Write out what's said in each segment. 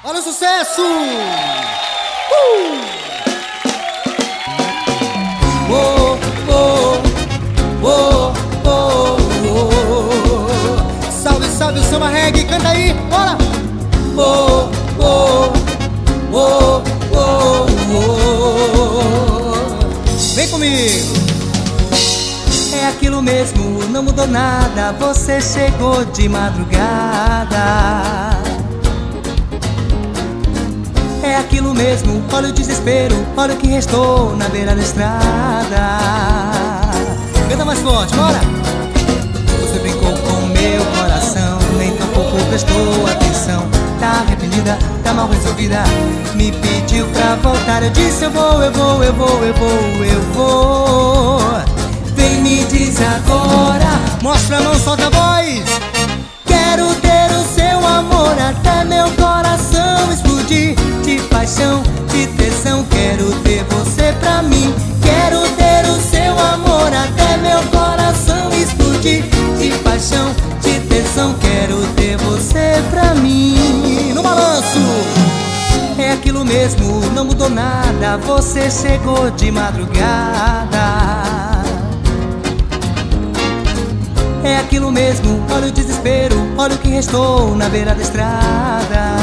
Olha o sucesso! Oh, oh, oh, oh, oh. Salve, salve o samba reggae, canta aí, bora! Oh, oh, oh, oh, oh. Vem comigo! É aquilo mesmo, não mudou nada, você chegou de madrugada. É aquilo mesmo, olha o desespero, olha o que restou na beira da estrada. Canta mais forte, bora! Você brincou com meu coração, nem tampouco prestou atenção. Tá arrependida, tá mal resolvida, me pediu pra voltar. Eu disse eu vou, eu vou, eu vou, eu vou, eu vou. Vem me diz agora, mostra a mão, solta a voz. Quero ter o seu amor até meu coração explodir. De paixão, de tesão, quero ter você pra mim. Quero ter o seu amor até meu coração explodir. De paixão, de tesão, quero ter você pra mim. No balanço! É aquilo mesmo, não mudou nada, você chegou de madrugada. É aquilo mesmo, olha o desespero, olha o que restou na beira da estrada.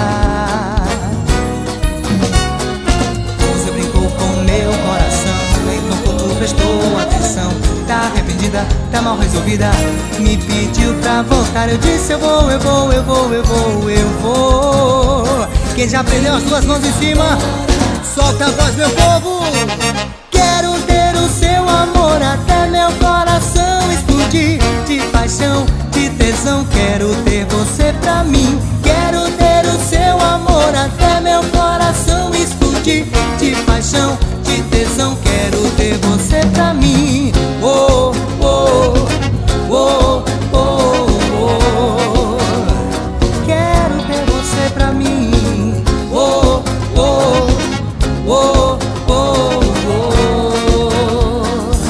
Você brincou com meu coração, nem tampouco prestou atenção. Tá arrependida, tá mal resolvida, me pediu pra voltar. Eu disse eu vou, eu vou, eu vou, eu vou, eu vou. Quem já prendeu as duas mãos em cima, solta a voz, meu povo. Quero ter o seu amor até meu coração explodir. De paixão, de tesão, quero ter você pra mim. Quero ter o seu amor até meu coração explodir. De paixão, de tesão, quero ter você pra mim. Oh, oh, oh, oh, oh. Quero ter você pra mim. Oh, oh, oh, oh, oh.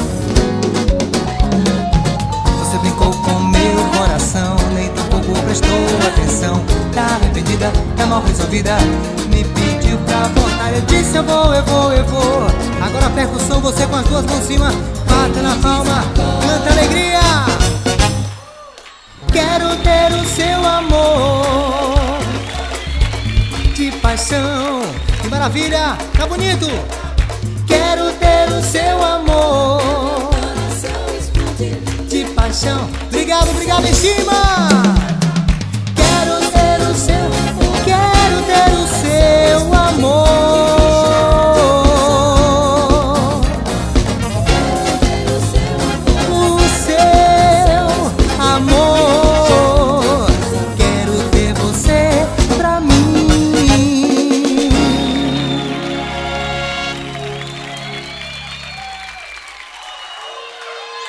Você brincou com meu coração, nem tampouco prestou atenção. Tá arrependida, tá mal resolvida, me pediu pra voltar. Eu disse eu vou, eu vou, eu vou. Agora a percussão, você com as duas mãos em cima, bate na palma, canta alegria. Quero ter o seu amor, de paixão. Que maravilha, tá bonito. Quero ter o seu amor, de paixão. Obrigado, obrigado em cima.